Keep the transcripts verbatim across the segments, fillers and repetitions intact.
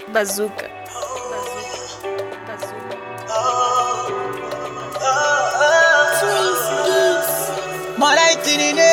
Bazooka. Maraitinine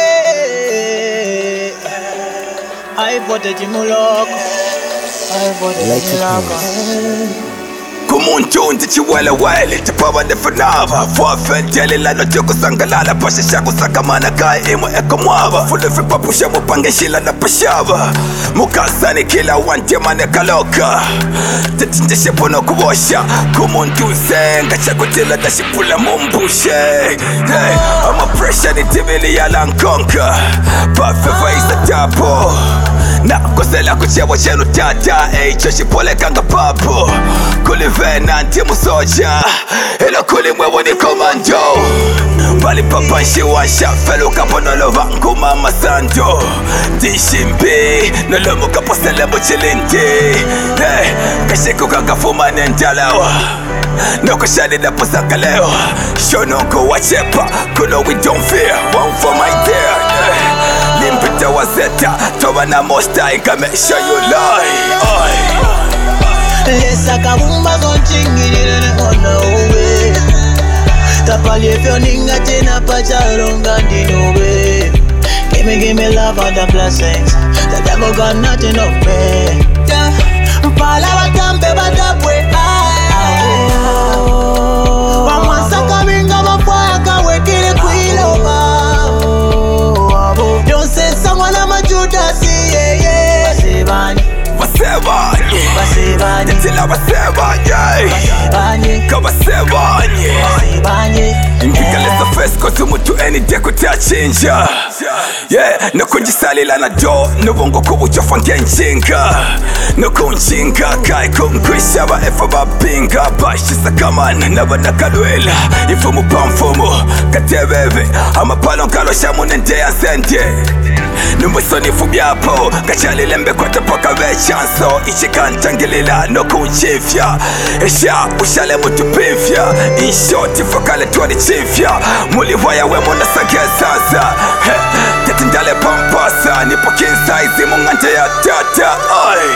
ai pote muloko ai pote muloko kumuntu chiwele wele chapaba nefanava fuafentele la noche kusangalala pasha kusakamana kai imo ekomwava fule vipapusha mupangeshila na pashava mukasani kila wante mane kaloka tetinjeshe pono kuwosha kumuntu zenga chakutila dashipula mumbushe hey, I'm a pressure ni tibili ya lankonka pafeva isa tapo na kosela kuchewa chenu tata ey choshipole kanga papo kulivena ntimu soja ilo kulimwewo ni komando bali papa nshiwansha felu kaponolo vangu mama sando dishimbi nolomu kaposele muchilindi hey, kashiku kakafuma nendalewa nokushani na posaka leo shononko wachepa kuno we don't fear one for my dear hey. Limpita wazeta toba na mosta ikamesha you lie Lesa kabumba zonchingirire ona uwe Tapali efyo ninga tena pacharonga ndinowe Gimme gimme love and the blessings The devil got nothing of me Mpala watambe watapwe Wamwasaka minga mafwaya kawekile kuiloba Yonse sangwa na majuda si yeye Basebani Basebanye Basebanye Tila basebanye Basebanye Kabasebanye Basebanye Ngikalesa fesko tumutu eni deko tachinja Yeah, nukunjisalila na do Nubungu kubuchofa ngenjinga Nukunjinga kai kunkwishaba efa babinga Bashisa kaman naba nakalwela Ifumu pamfumu katebebe Amapalo nkalo shamu nendea zende Numusoni fubyapo Gachalile mbekwata paka vechanso Ichikantangilila nukunchifya Esha ushale mutupifya Inshoti fakale tuwani chifya Mulivaya wemo na sangezaza Tetindale pampasa Nipo kinsaizi mungante ya tata Ay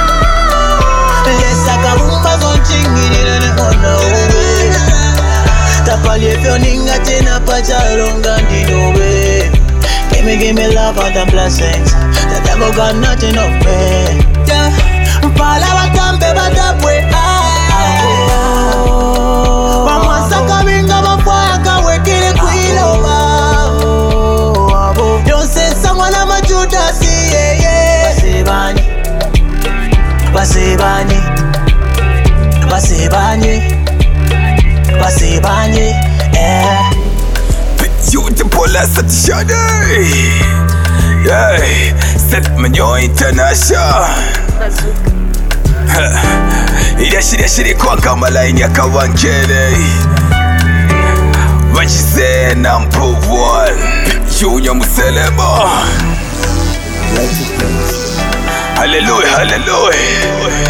Lesa kabumba zonchingirire ona uwe Tapali efyo ninga tena pacharonga ndinowe Gimme gimme love and the blessings The devil got nothing of me Mpala watambe watapwe Wamwasaka minga mafwaya kawekile kuiloba Yonse sangwa na majuda si yeye Basebanye Basebanye Basebanye Basebanye Eh You the police at the shade Yeah Set menyo international Bazooka. Irashiri shiri kwa kama line ya kawankele Wachize number one Yunya muselema Hallelujah, hallelujah